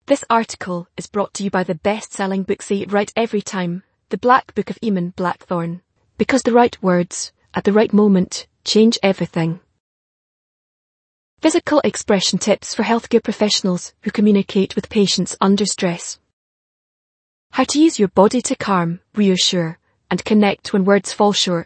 This article is brought to you by the best-selling book Say It Right Every Time, The Black Book of Eamon Blackthorne. Because the right words, at the right moment, change everything. Physical expression tips for healthcare professionals who communicate with patients under stress. How to use your body to calm, reassure, and connect when words fall short.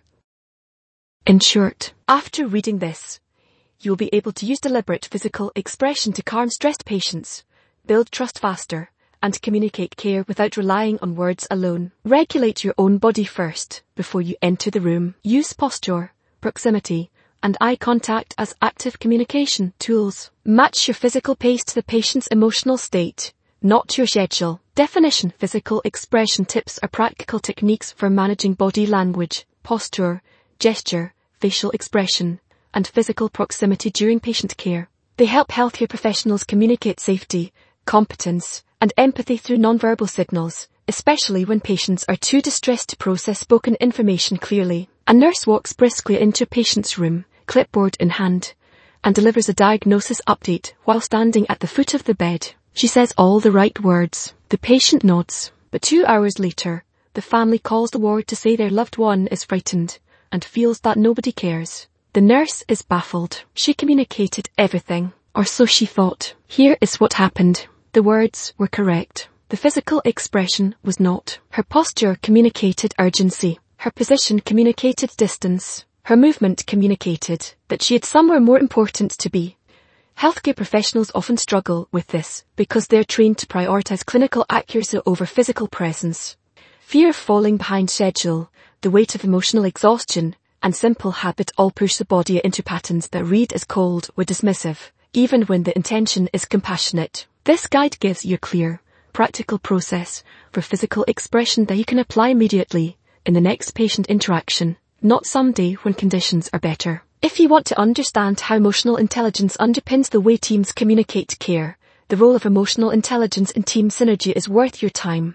In short, after reading this, you'll be able to use deliberate physical expression to calm stressed patients, build trust faster, and communicate care without relying on words alone. Regulate your own body first, before you enter the room. Use posture, proximity, and eye contact as active communication tools. Match your physical pace to the patient's emotional state, not your schedule. Definition: physical expression tips are practical techniques for managing body language, posture, gesture, facial expression, and physical proximity during patient care. They help healthcare professionals communicate safety, competence, and empathy through nonverbal signals, especially when patients are too distressed to process spoken information clearly. A nurse walks briskly into a patient's room, clipboard in hand, and delivers a diagnosis update while standing at the foot of the bed. She says all the right words. The patient nods, but 2 hours later, the family calls the ward to say their loved one is frightened and feels that nobody cares. The nurse is baffled. She communicated everything, or so she thought. Here is what happened. The words were correct. The physical expression was not. Her posture communicated urgency. Her position communicated distance. Her movement communicated that she had somewhere more important to be. Healthcare professionals often struggle with this because they're trained to prioritize clinical accuracy over physical presence. Fear of falling behind schedule, the weight of emotional exhaustion, and simple habit all push the body into patterns that read as cold or dismissive, even when the intention is compassionate. This guide gives you a clear, practical process for physical expression that you can apply immediately in the next patient interaction, not someday when conditions are better. If you want to understand how emotional intelligence underpins the way teams communicate care, the role of emotional intelligence in team synergy is worth your time.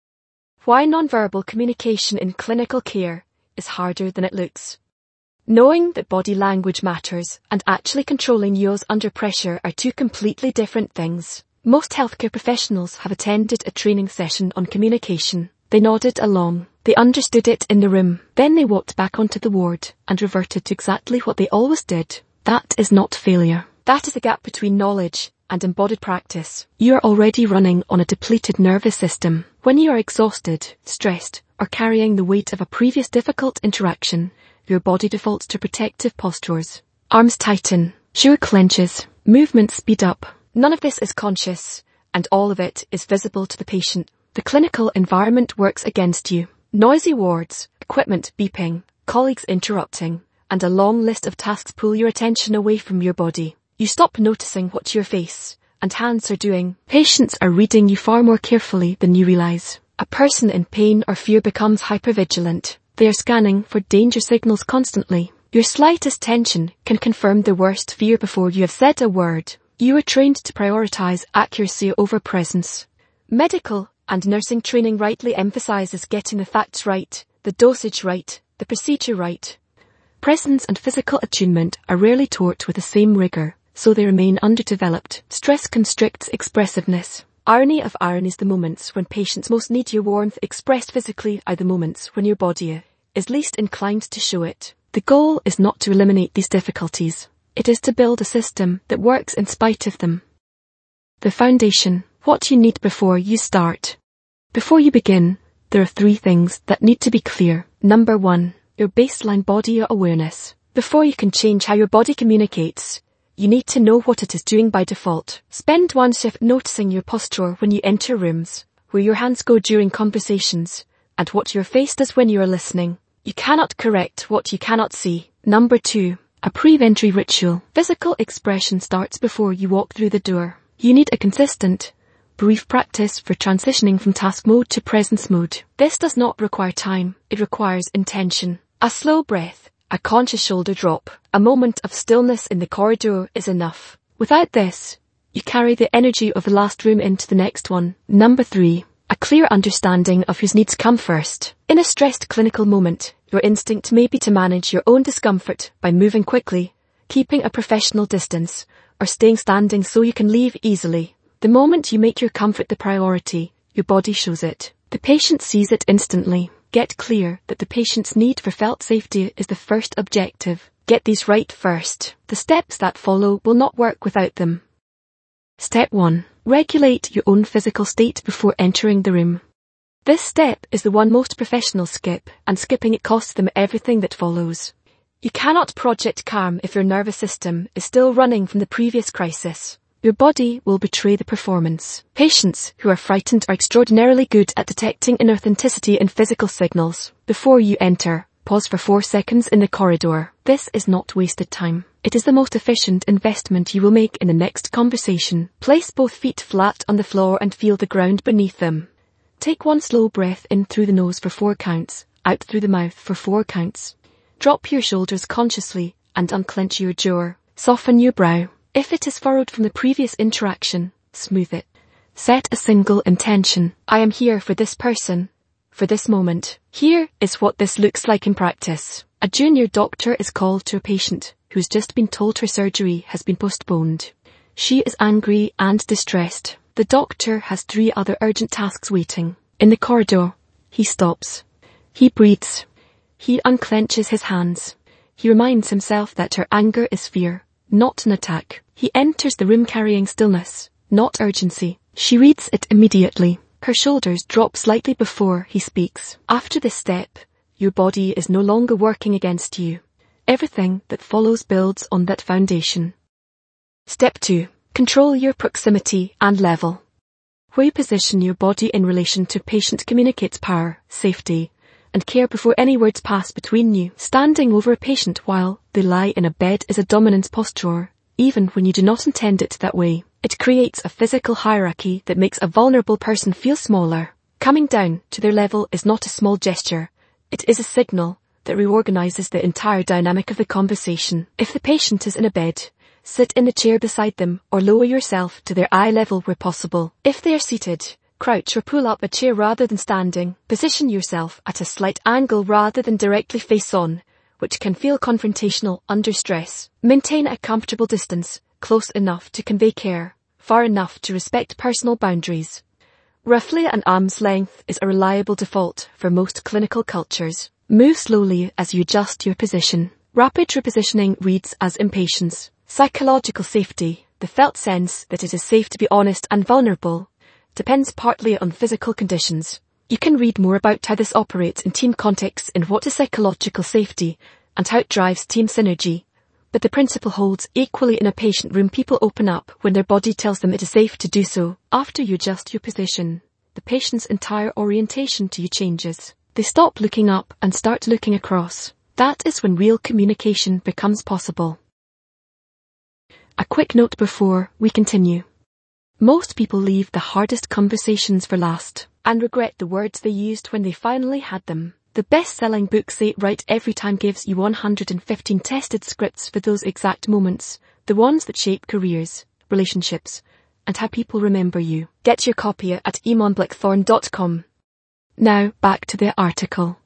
Why nonverbal communication in clinical care is harder than it looks. Knowing that body language matters and actually controlling yours under pressure are two completely different things. Most healthcare professionals have attended a training session on communication. They nodded along. They understood it in the room. Then they walked back onto the ward and reverted to exactly what they always did. That is not failure. That is the gap between knowledge and embodied practice. You are already running on a depleted nervous system. When you are exhausted, stressed, or carrying the weight of a previous difficult interaction, your body defaults to protective postures. Arms tighten, jaw clenches, movements speed up. None of this is conscious, and all of it is visible to the patient. The clinical environment works against you. Noisy wards, equipment beeping, colleagues interrupting, and a long list of tasks pull your attention away from your body. You stop noticing what your face and hands are doing. Patients are reading you far more carefully than you realize. A person in pain or fear becomes hypervigilant. They are scanning for danger signals constantly. Your slightest tension can confirm the worst fear before you have said a word. You are trained to prioritize accuracy over presence. Medical and nursing training rightly emphasizes getting the facts right, the dosage right, the procedure right. Presence and physical attunement are rarely taught with the same rigor, so they remain underdeveloped. Stress constricts expressiveness. Irony of ironies, the moments when patients most need your warmth expressed physically are the moments when your body is least inclined to show it. The goal is not to eliminate these difficulties. It is to build a system that works in spite of them. The foundation: what you need before you start. Before you begin, there are 3 things that need to be clear. Number 1, your baseline body awareness. Before you can change how your body communicates, you need to know what it is doing by default. Spend 1 shift noticing your posture when you enter rooms, where your hands go during conversations, and what your face does when you are listening. You cannot correct what you cannot see. Number 2, a pre-entry ritual. Physical expression starts before you walk through the door. You need a consistent, brief practice for transitioning from task mode to presence mode. This does not require time. It requires intention. A slow breath, a conscious shoulder drop, a moment of stillness in the corridor is enough. Without this, you carry the energy of the last room into the next one. Number 3, a clear understanding of whose needs come first. In a stressed clinical moment, your instinct may be to manage your own discomfort by moving quickly, keeping a professional distance, or staying standing so you can leave easily. The moment you make your comfort the priority, your body shows it. The patient sees it instantly. Get clear that the patient's need for felt safety is the first objective. Get these right first. The steps that follow will not work without them. Step 1. Regulate your own physical state before entering the room. This step is the one most professionals skip, and skipping it costs them everything that follows. You cannot project calm if your nervous system is still running from the previous crisis. Your body will betray the performance. Patients who are frightened are extraordinarily good at detecting inauthenticity in physical signals. Before you enter, pause for 4 seconds in the corridor. This is not wasted time. It is the most efficient investment you will make in the next conversation. Place both feet flat on the floor and feel the ground beneath them. Take 1 slow breath in through the nose for 4 counts, out through the mouth for 4 counts. Drop your shoulders consciously and unclench your jaw. Soften your brow. If it is furrowed from the previous interaction, smooth it. Set a single intention. I am here for this person, for this moment. Here is what this looks like in practice. A junior doctor is called to a patient who's just been told her surgery has been postponed. She is angry and distressed. The doctor has 3 other urgent tasks waiting. In the corridor, he stops. He breathes. He unclenches his hands. He reminds himself that her anger is fear, not an attack. He enters the room carrying stillness, not urgency. She reads it immediately. Her shoulders drop slightly before he speaks. After this step, your body is no longer working against you. Everything that follows builds on that foundation. Step 2. Control your proximity and level. Where you position your body in relation to patient communicates power, safety, and care before any words pass between you. Standing over a patient while they lie in a bed is a dominant posture, even when you do not intend it that way. It creates a physical hierarchy that makes a vulnerable person feel smaller. Coming down to their level is not a small gesture. It is a signal that reorganizes the entire dynamic of the conversation. If the patient is in a bed, sit in a chair beside them or lower yourself to their eye level where possible. If they are seated, crouch or pull up a chair rather than standing. Position yourself at a slight angle rather than directly face on, which can feel confrontational under stress. Maintain a comfortable distance, close enough to convey care, far enough to respect personal boundaries. Roughly an arm's length is a reliable default for most clinical cultures. Move slowly as you adjust your position. Rapid repositioning reads as impatience. Psychological safety, the felt sense that it is safe to be honest and vulnerable, depends partly on physical conditions. You can read more about how this operates in team contexts in What is Psychological Safety and how it drives team synergy. But the principle holds equally in a patient room. People open up when their body tells them it is safe to do so. After you adjust your position, the patient's entire orientation to you changes. They stop looking up and start looking across. That is when real communication becomes possible. A quick note before we continue. Most people leave the hardest conversations for last and regret the words they used when they finally had them. The best-selling book Say It Right Every Time gives you 115 tested scripts for those exact moments, the ones that shape careers, relationships, and how people remember you. Get your copy at eamonblackthorn.com. Now back to the article.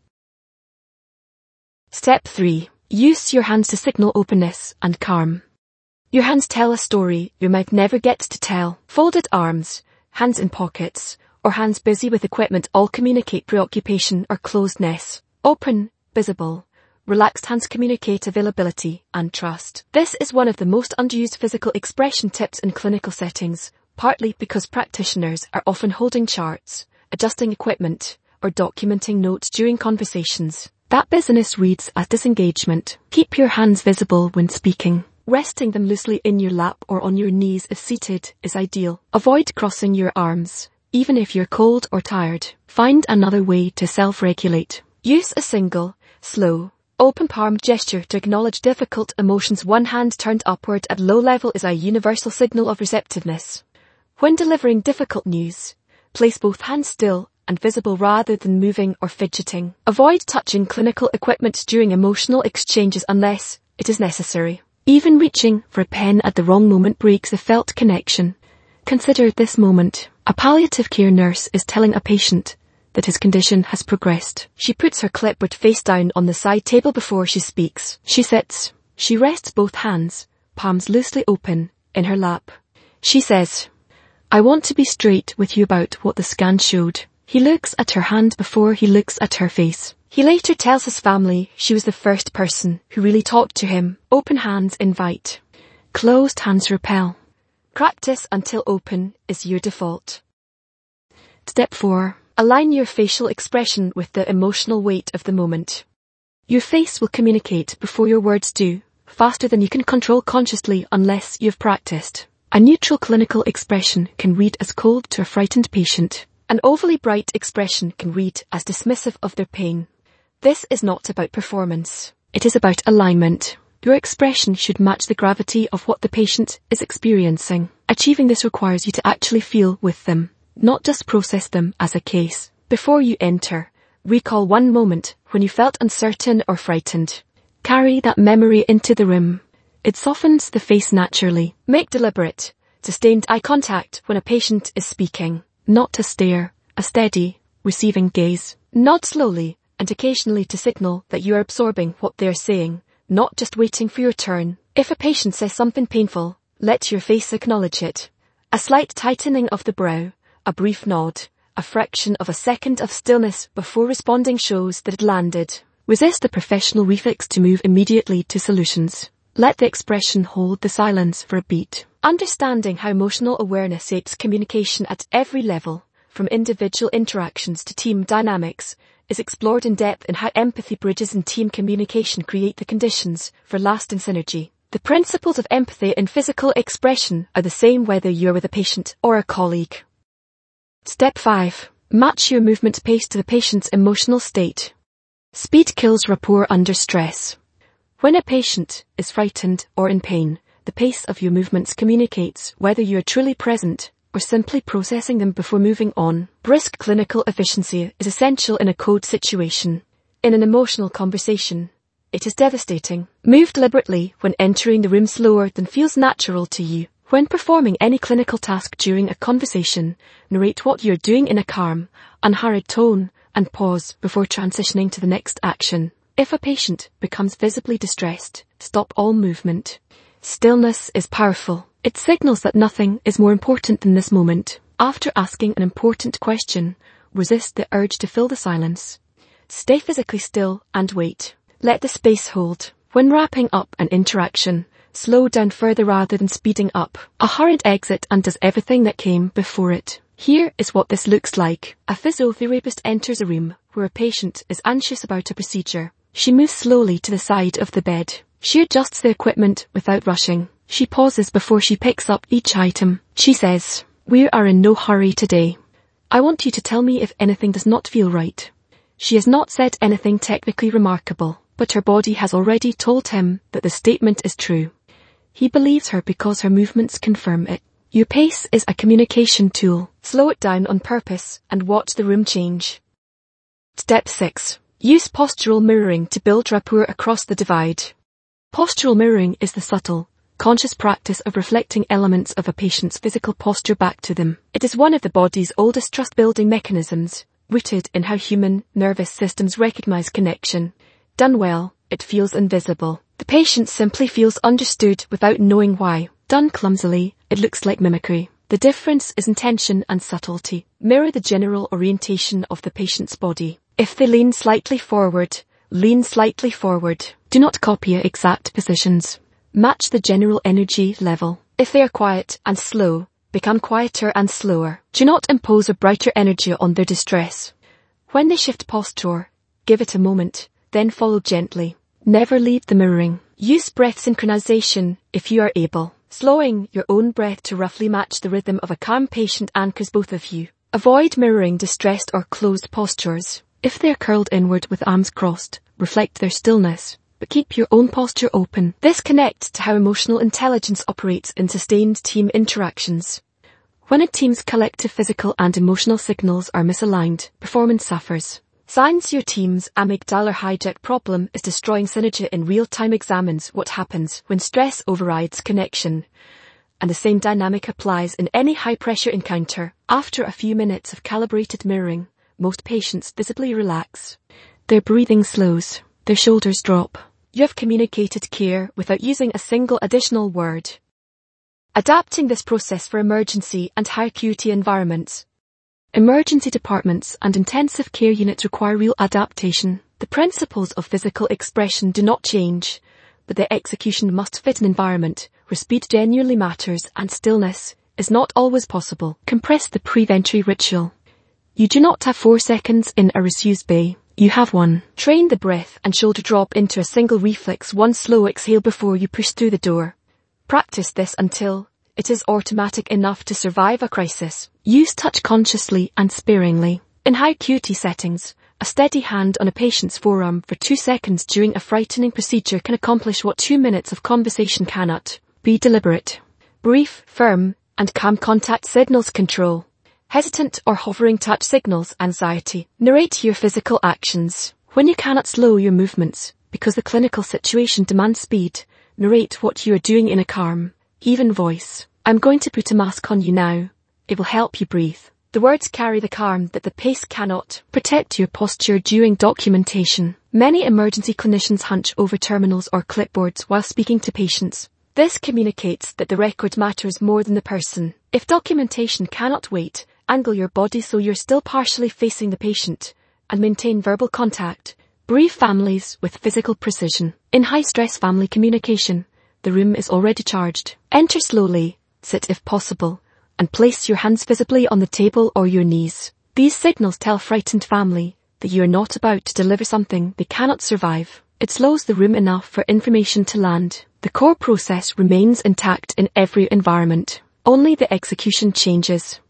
Step 3. Use your hands to signal openness and calm. Your hands tell a story your mouth never gets to tell. Folded arms, hands in pockets, or hands busy with equipment all communicate preoccupation or closedness. Open, visible, relaxed hands communicate availability and trust. This is one of the most underused physical expression tips in clinical settings, partly because practitioners are often holding charts, adjusting equipment, or documenting notes during conversations. That business reads as disengagement. Keep your hands visible when speaking. Resting them loosely in your lap or on your knees if seated is ideal. Avoid crossing your arms, even if you're cold or tired. Find another way to self-regulate. Use a single, slow, open palm gesture to acknowledge difficult emotions. One hand turned upward at low level is a universal signal of receptiveness. When delivering difficult news, place both hands still and visible rather than moving or fidgeting. Avoid touching clinical equipment during emotional exchanges unless it is necessary. Even reaching for a pen at the wrong moment breaks the felt connection. Consider this moment. A palliative care nurse is telling a patient that his condition has progressed. She puts her clipboard face down on the side table before she speaks. She sits. She rests both hands, palms loosely open, in her lap. She says, I want to be straight with you about what the scan showed. He looks at her hand before he looks at her face. He later tells his family she was the first person who really talked to him. Open hands invite. Closed hands repel. Practice until open is your default. Step 4. Align your facial expression with the emotional weight of the moment. Your face will communicate before your words do, faster than you can control consciously unless you've practiced. A neutral clinical expression can read as cold to a frightened patient. An overly bright expression can read as dismissive of their pain. This is not about performance. It is about alignment. Your expression should match the gravity of what the patient is experiencing. Achieving this requires you to actually feel with them, not just process them as a case. Before you enter, recall one moment when you felt uncertain or frightened. Carry that memory into the room. It softens the face naturally. Make deliberate, sustained eye contact when a patient is speaking. Not to stare, a steady, receiving gaze. Nod slowly and occasionally to signal that you are absorbing what they are saying, not just waiting for your turn. If a patient says something painful, let your face acknowledge it. A slight tightening of the brow, a brief nod, a fraction of a second of stillness before responding shows that it landed. Resist the professional reflex to move immediately to solutions. Let the expression hold the silence for a beat. Understanding how emotional awareness shapes communication at every level, from individual interactions to team dynamics, is explored in depth in how empathy bridges and team communication create the conditions for lasting synergy. The principles of empathy in physical expression are the same whether you're with a patient or a colleague. Step 5. Match your movement pace to the patient's emotional state. Speed kills rapport under stress. When a patient is frightened or in pain, the pace of your movements communicates whether you are truly present or simply processing them before moving on. Brisk clinical efficiency is essential in a code situation. In an emotional conversation, it is devastating. Move deliberately when entering the room slower than feels natural to you. When performing any clinical task during a conversation, narrate what you're doing in a calm, unhurried tone and pause before transitioning to the next action. If a patient becomes visibly distressed, stop all movement. Stillness is powerful. It signals that nothing is more important than this moment. After asking an important question, resist the urge to fill the silence. Stay physically still and wait. Let the space hold. When wrapping up an interaction, slow down further rather than speeding up. A hurried exit undoes everything that came before it. Here is what this looks like. A physiotherapist enters a room where a patient is anxious about a procedure. She moves slowly to the side of the bed. She adjusts the equipment without rushing. She pauses before she picks up each item. She says, "We are in no hurry today. I want you to tell me if anything does not feel right." She has not said anything technically remarkable, but her body has already told him that the statement is true. He believes her because her movements confirm it. Your pace is a communication tool. Slow it down on purpose and watch the room change. Step 6. Use postural mirroring to build rapport across the divide. Postural mirroring is the subtle, conscious practice of reflecting elements of a patient's physical posture back to them. It is one of the body's oldest trust-building mechanisms, rooted in how human nervous systems recognize connection. Done well, it feels invisible. The patient simply feels understood without knowing why. Done clumsily, it looks like mimicry. The difference is intention and subtlety. Mirror the general orientation of the patient's body. If they lean slightly forward, lean slightly forward. Do not copy exact positions. Match the general energy level. If they are quiet and slow, become quieter and slower. Do not impose a brighter energy on their distress. When they shift posture, give it a moment, then follow gently. Never leave the mirroring. Use breath synchronization if you are able. Slowing your own breath to roughly match the rhythm of a calm patient anchors both of you. Avoid mirroring distressed or closed postures. If they are curled inward with arms crossed, reflect their stillness, but keep your own posture open. This connects to how emotional intelligence operates in sustained team interactions. When a team's collective physical and emotional signals are misaligned, performance suffers. Science Your Team's amygdala hijack problem is destroying synergy in real-time. Examines what happens when stress overrides connection. And the same dynamic applies in any high-pressure encounter. After a few minutes of calibrated mirroring, most patients visibly relax. Their breathing slows. Their shoulders drop. You have communicated care without using a single additional word. Adapting this process for emergency and high acuity environments. Emergency departments and intensive care units require real adaptation. The principles of physical expression do not change, but their execution must fit an environment where speed genuinely matters and stillness is not always possible. Compress the pre-entry ritual. You do not have 4 seconds in a Rescue bay. You have one. Train the breath and shoulder drop into a single reflex, one slow exhale before you push through the door. Practice this until it is automatic enough to survive a crisis. Use touch consciously and sparingly. In high acuity settings, a steady hand on a patient's forearm for 2 seconds during a frightening procedure can accomplish what 2 minutes of conversation cannot. Be deliberate. Brief, firm, and calm contact signals control. Hesitant or hovering touch signals anxiety. Narrate your physical actions. When you cannot slow your movements, because the clinical situation demands speed, narrate what you are doing in a calm, even voice. I'm going to put a mask on you now. It will help you breathe. The words carry the calm that the pace cannot. Protect your posture during documentation. Many emergency clinicians hunch over terminals or clipboards while speaking to patients. This communicates that the record matters more than the person. If documentation cannot wait, angle your body so you're still partially facing the patient, and maintain verbal contact. Brief families with physical precision. In high-stress family communication, the room is already charged. Enter slowly, sit if possible, and place your hands visibly on the table or your knees. These signals tell frightened family that you are not about to deliver something they cannot survive. It slows the room enough for information to land. The core process remains intact in every environment. Only the execution changes.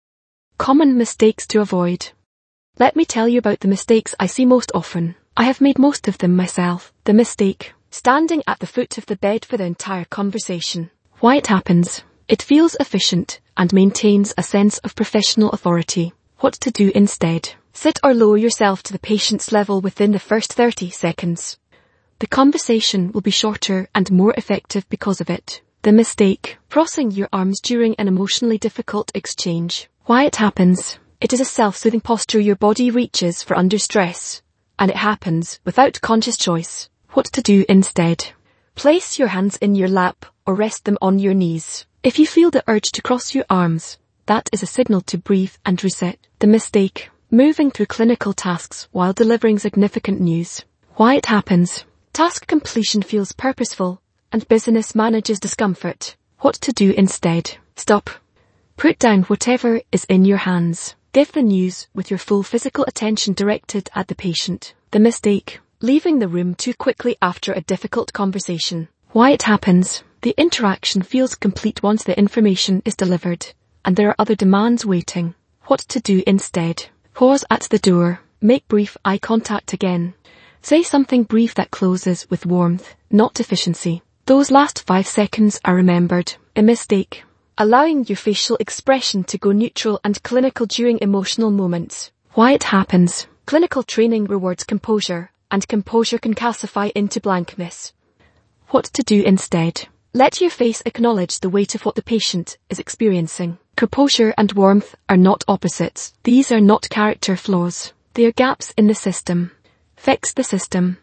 Common mistakes to avoid. Let me tell you about the mistakes I see most often. I have made most of them myself. The mistake. Standing at the foot of the bed for the entire conversation. Why it happens. It feels efficient and maintains a sense of professional authority. What to do instead. Sit or lower yourself to the patient's level within the first 30 seconds. The conversation will be shorter and more effective because of it. The mistake. Crossing your arms during an emotionally difficult exchange. Why it happens. It is a self-soothing posture your body reaches for under stress, and it happens without conscious choice. What to do instead. Place your hands in your lap or rest them on your knees. If you feel the urge to cross your arms, that is a signal to breathe and reset. The mistake. Moving through clinical tasks while delivering significant news. Why it happens. Task completion feels purposeful, and business manages discomfort. What to do instead. Stop. Put down whatever is in your hands. Give the news with your full physical attention directed at the patient. The mistake. Leaving the room too quickly after a difficult conversation. Why it happens. The interaction feels complete once the information is delivered, and there are other demands waiting. What to do instead. Pause at the door. Make brief eye contact again. Say something brief that closes with warmth, not efficiency. Those last 5 seconds are remembered. A mistake. Allowing your facial expression to go neutral and clinical during emotional moments. Why it happens. Clinical training rewards composure, and composure can calcify into blankness. What to do instead. Let your face acknowledge the weight of what the patient is experiencing. Composure and warmth are not opposites. These are not character flaws. They are gaps in the system. Fix the system.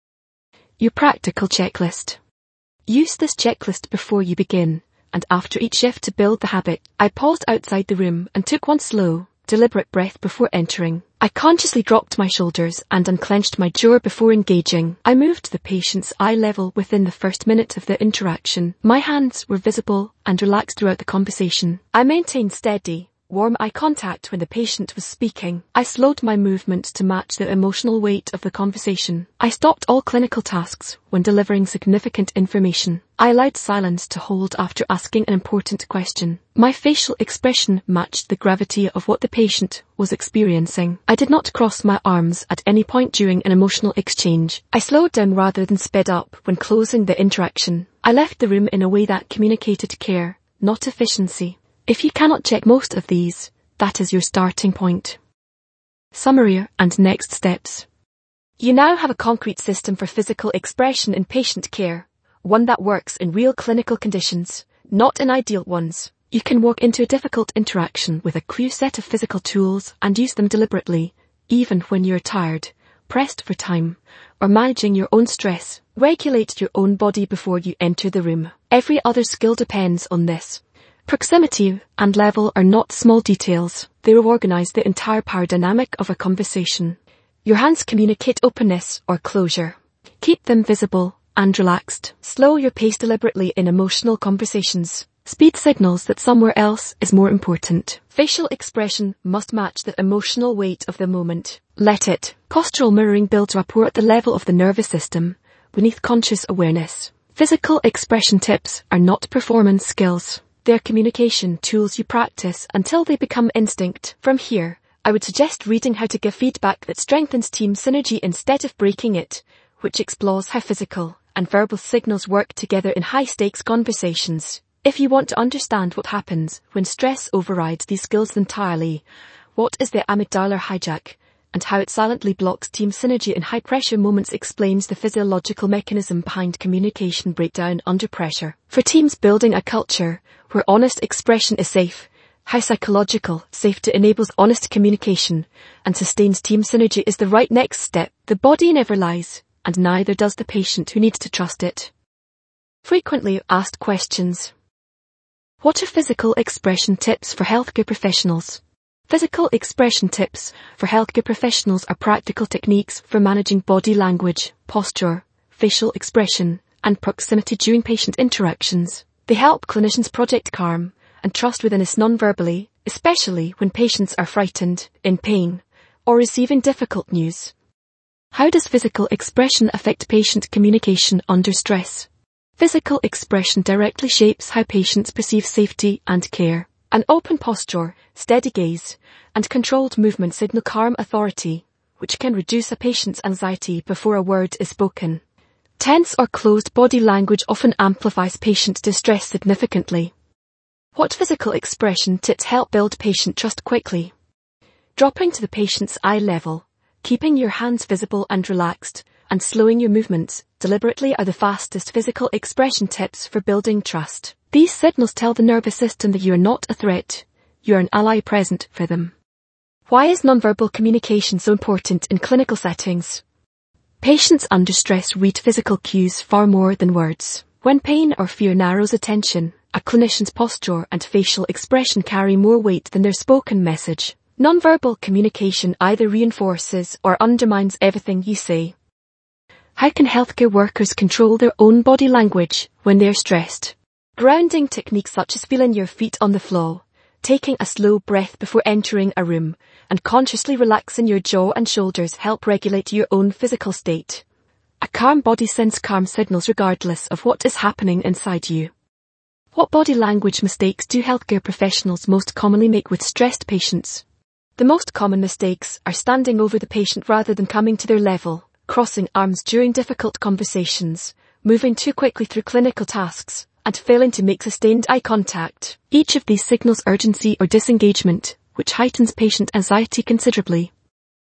Your practical checklist. Use this checklist before you begin, and after each shift to build the habit. I paused outside the room and took one slow, deliberate breath before entering. I consciously dropped my shoulders and unclenched my jaw before engaging. I moved to the patient's eye level within the first minute of the interaction. My hands were visible and relaxed throughout the conversation. I maintained steady, warm eye contact when the patient was speaking. I slowed my movements to match the emotional weight of the conversation. I stopped all clinical tasks when delivering significant information. I allowed silence to hold after asking an important question. My facial expression matched the gravity of what the patient was experiencing. I did not cross my arms at any point during an emotional exchange. I slowed down rather than sped up when closing the interaction. I left the room in a way that communicated care, not efficiency. If you cannot check most of these, that is your starting point. Summary and next steps. You now have a concrete system for physical expression in patient care, one that works in real clinical conditions, not in ideal ones. You can walk into a difficult interaction with a clear set of physical tools and use them deliberately, even when you're tired, pressed for time, or managing your own stress. Regulate your own body before you enter the room. Every other skill depends on this. Proximity and level are not small details. They organize the entire power dynamic of a conversation. Your hands communicate openness or closure. Keep them visible and relaxed. Slow your pace deliberately in emotional conversations. Speed signals that somewhere else is more important. Facial expression must match the emotional weight of the moment. Let it. Postural mirroring builds rapport at the level of the nervous system, beneath conscious awareness. Physical expression tips are not performance skills. They're communication tools you practice until they become instinct. From here, I would suggest reading How to Give Feedback That Strengthens Team Synergy Instead of Breaking It, which explores how physical and verbal signals work together in high-stakes conversations. If you want to understand what happens when stress overrides these skills entirely, what is the amygdala hijack, and how it silently blocks team synergy in high-pressure moments explains the physiological mechanism behind communication breakdown under pressure. For teams building a culture where honest expression is safe, how psychological safety enables honest communication and sustains team synergy is the right next step. The body never lies, and neither does the patient who needs to trust it. Frequently asked questions. What are physical expression tips for healthcare professionals? Physical expression tips for healthcare professionals are practical techniques for managing body language, posture, facial expression, and proximity during patient interactions. They help clinicians project calm and trust within us non-verbally, especially when patients are frightened, in pain, or receiving difficult news. How does physical expression affect patient communication under stress? Physical expression directly shapes how patients perceive safety and care. An open posture, steady gaze, and controlled movement signal calm authority, which can reduce a patient's anxiety before a word is spoken. Tense or closed body language often amplifies patient distress significantly. What physical expression tips help build patient trust quickly? Dropping to the patient's eye level, keeping your hands visible and relaxed, and slowing your movements deliberately are the fastest physical expression tips for building trust. These signals tell the nervous system that you are not a threat, you are an ally present for them. Why is nonverbal communication so important in clinical settings? Patients under stress read physical cues far more than words. When pain or fear narrows attention, a clinician's posture and facial expression carry more weight than their spoken message. Nonverbal communication either reinforces or undermines everything you say. How can healthcare workers control their own body language when they're stressed? Grounding techniques such as feeling your feet on the floor, taking a slow breath before entering a room, and consciously relaxing your jaw and shoulders help regulate your own physical state. A calm body sends calm signals regardless of what is happening inside you. What body language mistakes do healthcare professionals most commonly make with stressed patients? The most common mistakes are standing over the patient rather than coming to their level, crossing arms during difficult conversations, moving too quickly through clinical tasks, and failing to make sustained eye contact. Each of these signals urgency or disengagement, which heightens patient anxiety considerably.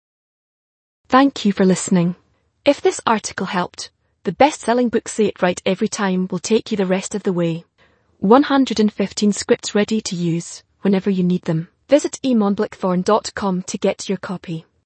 Thank you for listening. If this article helped, the best-selling book Say It Right Every Time will take you the rest of the way. 115 scripts ready to use whenever you need them. Visit emonblackthorn.com to get your copy.